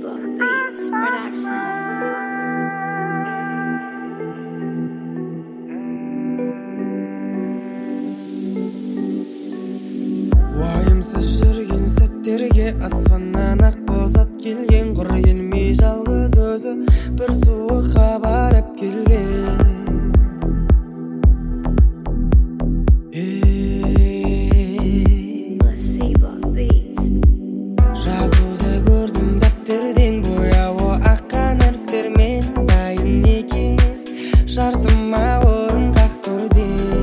Placebo Beats Production. Уайымсыз жүрген сәттерге аспаннан ақ боз ат келген, құр келмей жалғыз өзі бір суық хабар алып келген. Placebo Beats. Жазуды көрдім дәптерден, бояуы аққан әріптермен, дайын екен жартыма орын қақ төрден.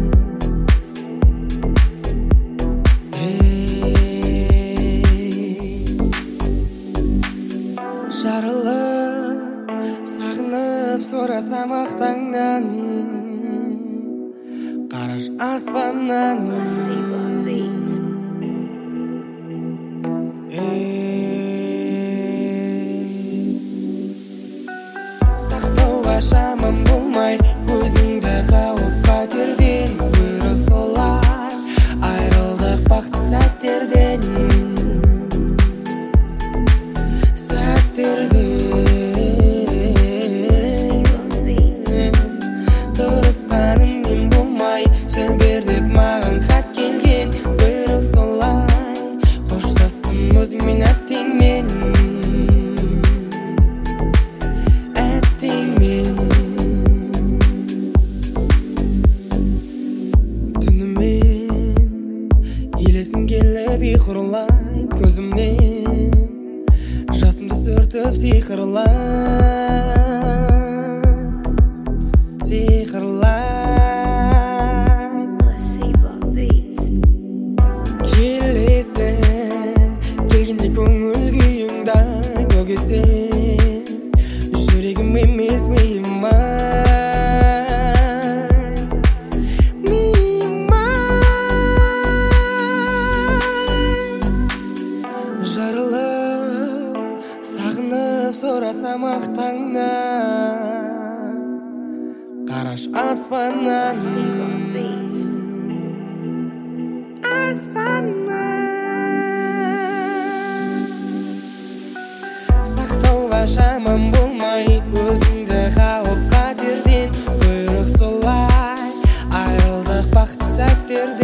Жарылып, сағынып сорасам ақ таңнан, қараш аспаннан. Placebo Beats. Сақтауға шамам болмай, өзіңді қауіп қатерден, бұйрық солай, айрылдық бақытты сәттерден. Placebo Beats. Тұрысқаным мен болмай, жібер деп маған хат келген, бұйрық солай, қоштастым өзіңмен әттеңмен. Түнімен елесім келіп ұйқырлай, көзімнен жасымды сүртіп сиқырлай. Placebo Beats. Келесі келгенде көңіл күйіңді бөгесен, жүрегім емес миым жарылып, сағынып сорасам ақ таңнан, қараш аспаннан. Placebo Beats. Сақтауға шамам болмай, өзіңді қауіп қатерден, бұйрық солай, айрылдық бақытты сәттерден.